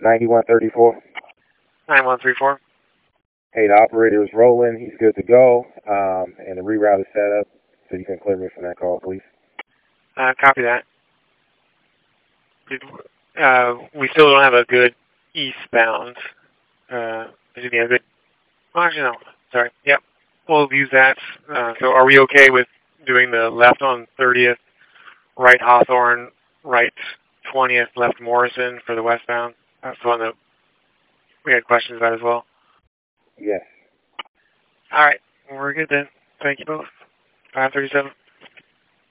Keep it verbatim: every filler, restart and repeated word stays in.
ninety-one thirty-four. nine one three four. Hey, the operator is rolling. He's good to go. Um, and the reroute is set up, so you can clear me from that call, please. Uh, copy that. Uh, we still don't have a good eastbound. Uh, excuse me, a good, well, actually, no. Sorry. Yep. We'll use that. Uh, so are we okay with doing the left on thirtieth, right Hawthorne, right twentieth, left Morrison for the westbound? That's the one that we had questions about as well. Yes. All right. We're good then. Thank you both. five thirty-seven.